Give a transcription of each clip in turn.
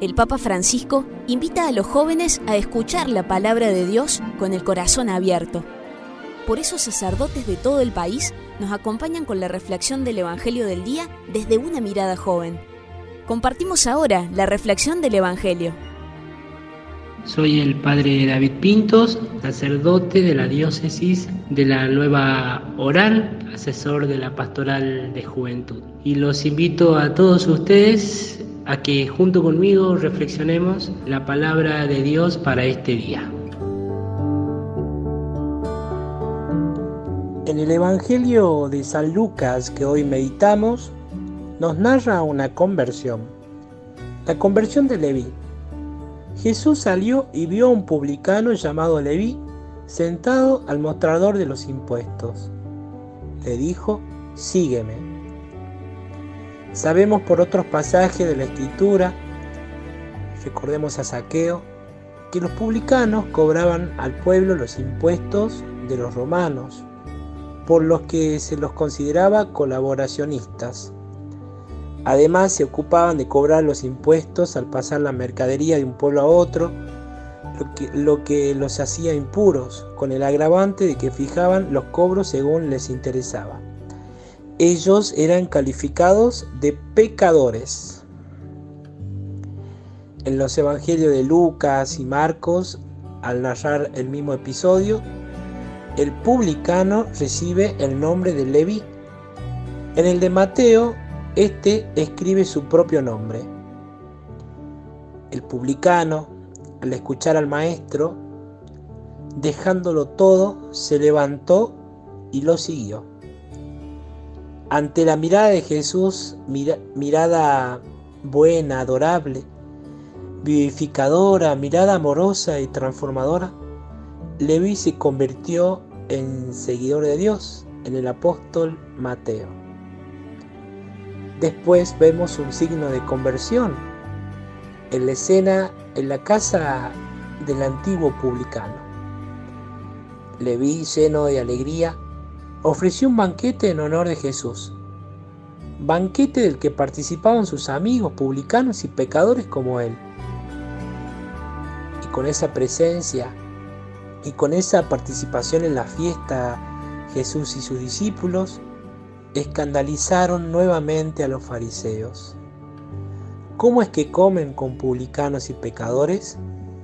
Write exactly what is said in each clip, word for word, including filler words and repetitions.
el Papa Francisco invita a los jóvenes a escuchar la palabra de Dios con el corazón abierto. Por eso sacerdotes de todo el país nos acompañan con la reflexión del Evangelio del día desde una mirada joven. Compartimos ahora la reflexión del Evangelio. Soy el padre David Pintos, sacerdote de la diócesis de la Nueva Oral, asesor de la Pastoral de Juventud. Y los invito a todos ustedes a que junto conmigo reflexionemos la palabra de Dios para este día. En el Evangelio de San Lucas que hoy meditamos, nos narra una conversión, la conversión de Leví. Jesús salió y vio a un publicano llamado Leví sentado al mostrador de los impuestos. Le dijo: sígueme. Sabemos por otros pasajes de la Escritura, recordemos a Zaqueo, que los publicanos cobraban al pueblo los impuestos de los romanos, por los que se los consideraba colaboracionistas. Además, se ocupaban de cobrar los impuestos al pasar la mercadería de un pueblo a otro, lo que, lo que los hacía impuros, con el agravante de que fijaban los cobros según les interesaba. Ellos eran calificados de pecadores. En los evangelios de Lucas y Marcos, al narrar el mismo episodio, el publicano recibe el nombre de Leví. En el de Mateo, este escribe su propio nombre. El publicano, al escuchar al maestro, dejándolo todo, se levantó y lo siguió. Ante la mirada de Jesús, mira, mirada buena, adorable, vivificadora, mirada amorosa y transformadora, Leví se convirtió en seguidor de Dios, en el apóstol Mateo. Después vemos un signo de conversión en la escena en la casa del antiguo publicano. Leví, lleno de alegría, ofreció un banquete en honor de Jesús, banquete del que participaban sus amigos publicanos y pecadores como él. Y con esa presencia y con esa participación en la fiesta, Jesús y sus discípulos escandalizaron nuevamente a los fariseos. ¿Cómo es que comen con publicanos y pecadores?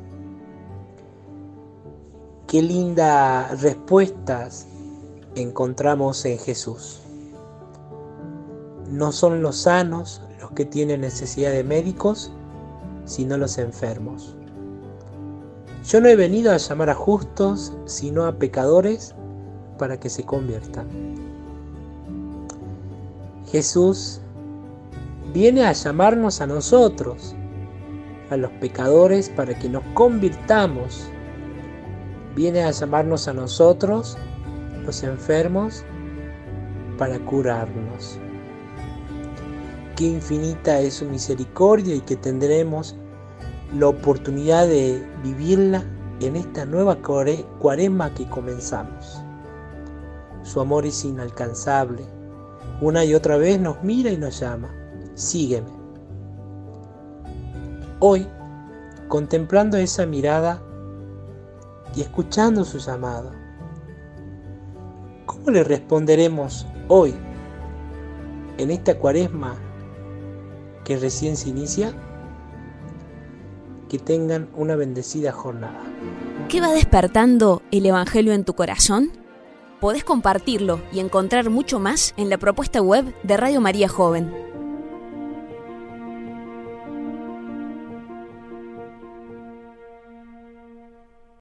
Qué lindas respuestas encontramos en Jesús. No son los sanos los que tienen necesidad de médicos, sino los enfermos. Yo no he venido a llamar a justos, sino a pecadores para que se conviertan. Jesús viene a llamarnos a nosotros, a los pecadores, para que nos convirtamos. Viene a llamarnos a nosotros, los enfermos, para curarnos. Qué infinita es su misericordia y que tendremos la oportunidad de vivirla en esta nueva cuaresma que comenzamos. Su amor es inalcanzable. Una y otra vez nos mira y nos llama: sígueme. Hoy, contemplando esa mirada y escuchando su llamado, ¿cómo le responderemos hoy, en esta cuaresma que recién se inicia? Que tengan una bendecida jornada. ¿Qué va despertando el Evangelio en tu corazón? Podés compartirlo y encontrar mucho más en la propuesta web de Radio María Joven.